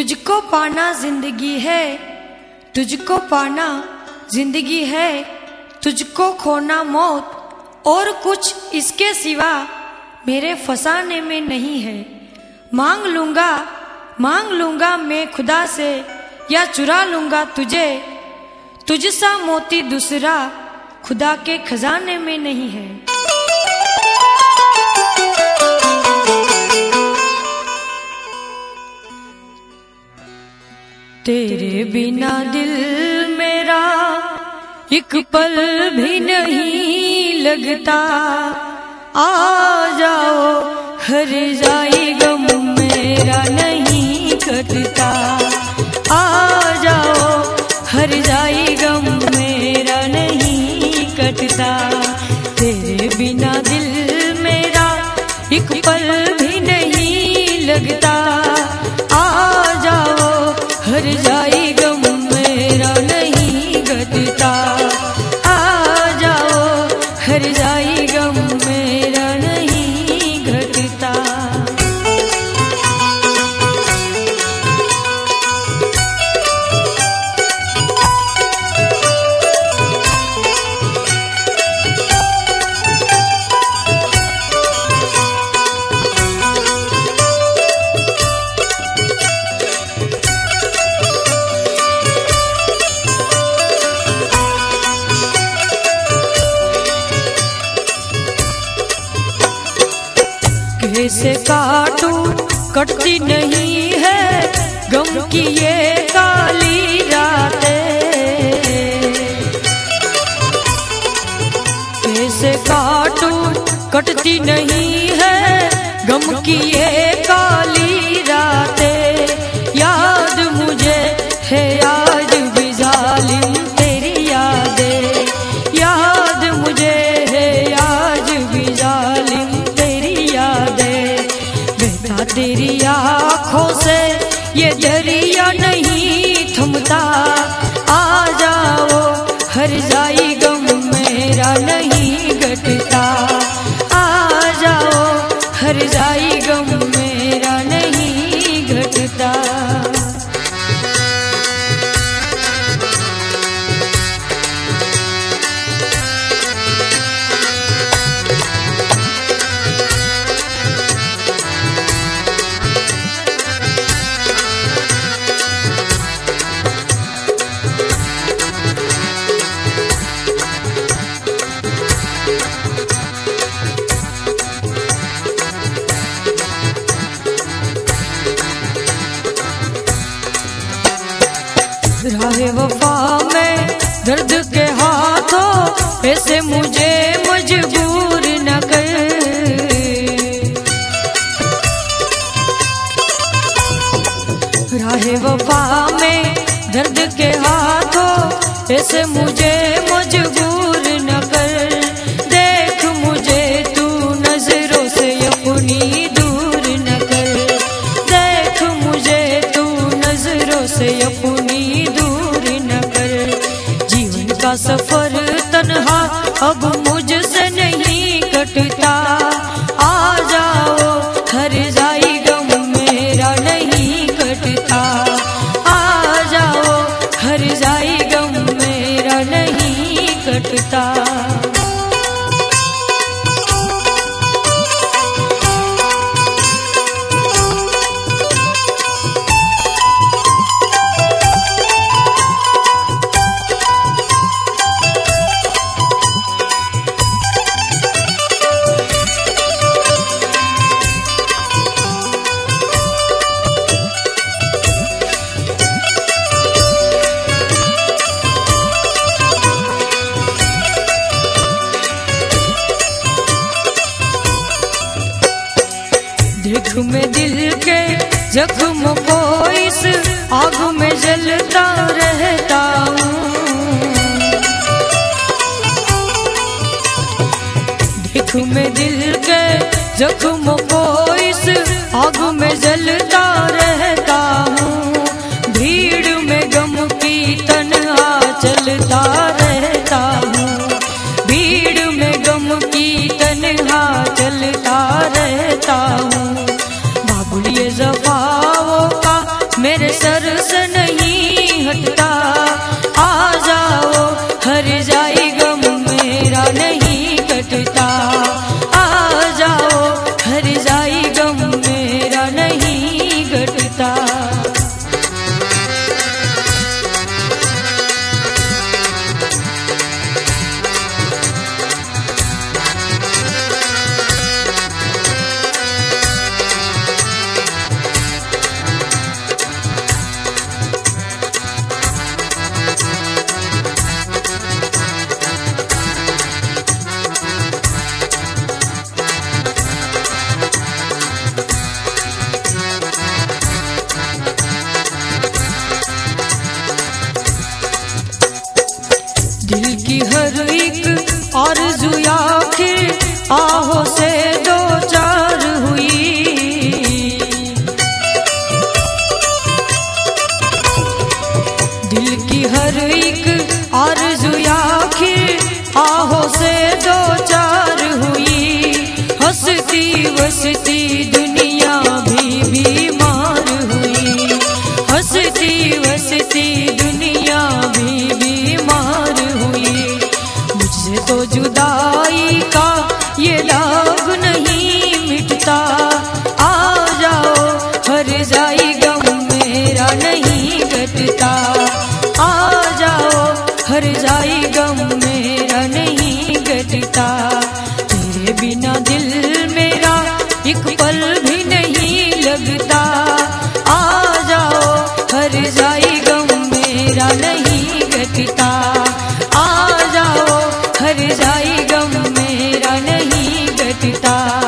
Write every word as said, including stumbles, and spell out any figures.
तुझको पाना जिंदगी है, तुझको पाना जिंदगी है, तुझको खोना मौत, और कुछ इसके सिवा मेरे फसाने में नहीं है। मांग लूंगा मांग लूंगा मैं खुदा से, या चुरा लूंगा तुझे, तुझसा मोती दूसरा खुदा के खजाने में नहीं है। तेरे बिना दिल मेरा एक पल भी नहीं लगता, आ जाओ हर जाई गम मेरा नहीं कटता, आ जाओ हर जाई गम मेरा नहीं कटता। तेरे बिना दिल मेरा एक पल भी नहीं लगता, आ जाओ हर जाई गम मेरा नहीं घटता, आ जाओ हर जाई गम मेरा नहीं घटता। कैसे काटूं कटती नहीं है गम की ये काली रातें, कैसे काटूं कटती नहीं है गम की ये काली रातें। याद मुझे है आज भी जालिम तेरी यादें, याद मुझे है आज भी जालिम तेरी आँखों से ये दरिया नहीं थमता, आ जाओ हर जाई गम मेरा नहीं घटता, आ जाओ हर जाई गम मेरा नहीं घटता। राहे वफा में दर्द के हाथों ऐसे मुझे मजबूर न कर, राहे वफा में दर्द के हाथों ऐसे मुझे मजबूर न कर। देख मुझे तू नजरों से अपनी दूर न कर, देख मुझे तू नजरों से अपनी सफर तन्हा अब मुझसे नहीं कटता, आ जाओ हर जाई गम मेरा नहीं कटता, आ जाओ हर जाई गम मेरा नहीं कटता। देख मैं दिल के जख्म को इस आग में जलता रहता हूँ, देख मैं दिल के जख्म को इस आग में जलता रहता हूँ। भीड़ में गम की तन्हा चलता रहता हूँ, भीड़ में गम की तन्हा चलता रहता हूँ। बाबुल ये ज़फ़ाओं का मेरे बाहों से दो चार हुई, हंसती बसती दुनिया भी बीमार हुई, हंसती बसती दुनिया भी बीमार हुई। मुझसे तो जुदाई का ये दाग नहीं मिटता, आ जाओ हर जाई गम मेरा नहीं घटता, आ जाओ हर जाई गम मेरा नहीं घटता। तेरे बिना दिल मेरा एक पल भी नहीं लगता, आ जाओ हर जाई गम मेरा नहीं घटता, आ जाओ हर जाई गम मेरा नहीं घटता।